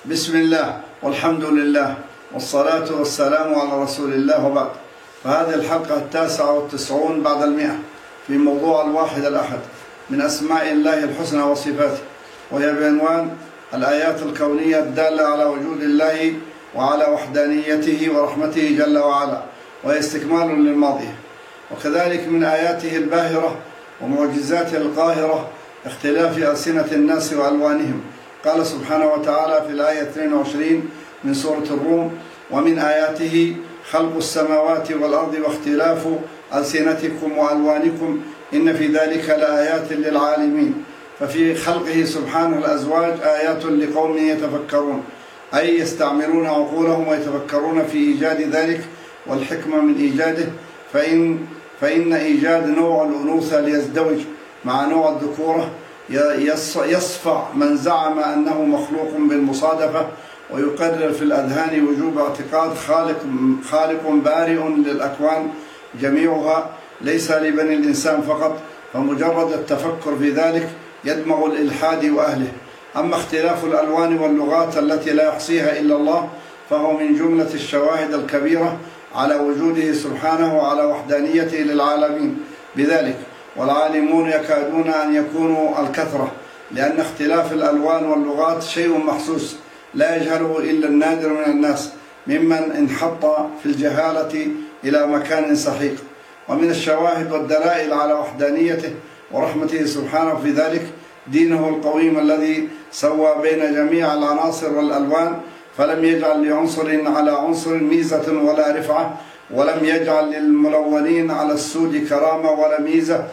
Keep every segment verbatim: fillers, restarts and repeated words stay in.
بسم الله والحمد لله والصلاة والسلام على رسول الله، وبعد. فهذه الحلقة التاسعة والتسعون بعد المئة في موضوع الواحد الأحد من أسماء الله الحسنى وصفاته، وهي بعنوان الآيات الكونية الدالة على وجود الله وعلى وحدانيته ورحمته جل وعلا، وهي استكمال للماضية. وكذلك من آياته الباهرة ومعجزاته القاهرة اختلاف ألسنة الناس وألوانهم. قال سبحانه وتعالى في الآية اثنين وعشرين من سورة الروم: ومن آياته خلق السماوات والأرض واختلاف ألسنتكم وألوانكم إن في ذلك لآيات للعالمين. ففي خلقه سبحانه الأزواج آيات لقوم يتفكرون، أي يستعملون عقولهم ويتفكرون في إيجاد ذلك والحكمة من إيجاده. فإن, فإن إيجاد نوع الأنوثة ليزدوج مع نوع الذكورة يصفع من زعم أنه مخلوق بالمصادفة، ويقرر في الأذهان وجوب اعتقاد خالق خالق بارئ للأكوان جميعها ليس لبني الإنسان فقط، فمجرد التفكر في ذلك يدمغ الإلحاد وأهله. أما اختلاف الألوان واللغات التي لا يحصيها إلا الله فهو من جملة الشواهد الكبيرة على وجوده سبحانه وعلى وحدانيته للعالمين بذلك، والعالمون يكادون أن يكونوا الكثرة، لأن اختلاف الألوان واللغات شيء محسوس لا يجهله إلا النادر من الناس ممن انحط في الجهالة إلى مكان سحيق. ومن الشواهد والدلائل على وحدانيته ورحمته سبحانه في ذلك دينه القويم الذي سوى بين جميع العناصر والألوان، فلم يجعل لعنصر على عنصر ميزة ولا رفعة، ولم يجعل للملونين على السود كرامة ولا ميزة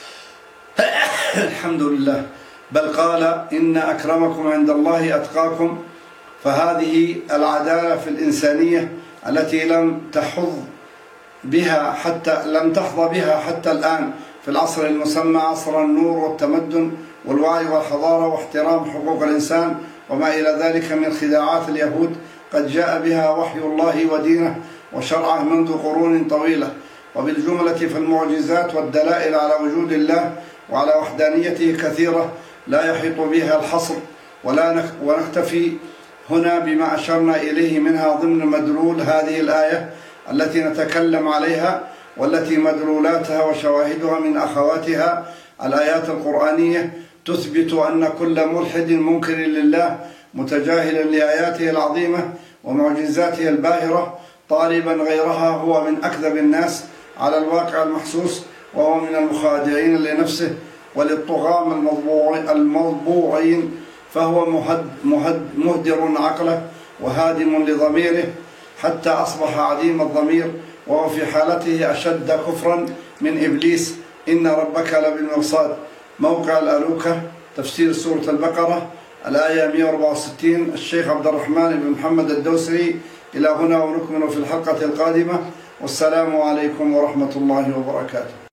الحمد لله، بل قال: إن أكرمكم عند الله أتقاكم. فهذه العدالة في الإنسانية التي لم تحظ بها حتى لم تحظى بها حتى الآن في العصر المسمى عصر النور والتمدن والوعي والحضارة واحترام حقوق الإنسان وما إلى ذلك من خداعات اليهود، قد جاء بها وحي الله ودينه وشرعه منذ قرون طويلة. وبالجملة فالمعجزات والدلائل على وجود الله وعلى وحدانيته كثيرة لا يحيط بها الحصر، ولا ونكتفي هنا بما أشرنا إليه منها ضمن مدلول هذه الآية التي نتكلم عليها، والتي مدلولاتها وشواهدها من أخواتها الآيات القرآنية تثبت أن كل ملحد منكر لله متجاهل لآياته العظيمة ومعجزاته الباهرة طالبا غيرها هو من أكذب الناس على الواقع المحسوس، وهو من المخادعين لنفسه وللطغام المطبوعين، فهو مهد مهد مهدر عقله وهادم لضميره حتى أصبح عديم الضمير، وهو في حالته أشد كفرا من إبليس. إن ربك لبالمرصاد. موقع الألوكة، تفسير سورة البقرة، الآية مئة وأربعة وستين، الشيخ عبد الرحمن بن محمد الدوسري. إلى هنا ونكمل في الحلقة القادمة، والسلام عليكم ورحمة الله وبركاته.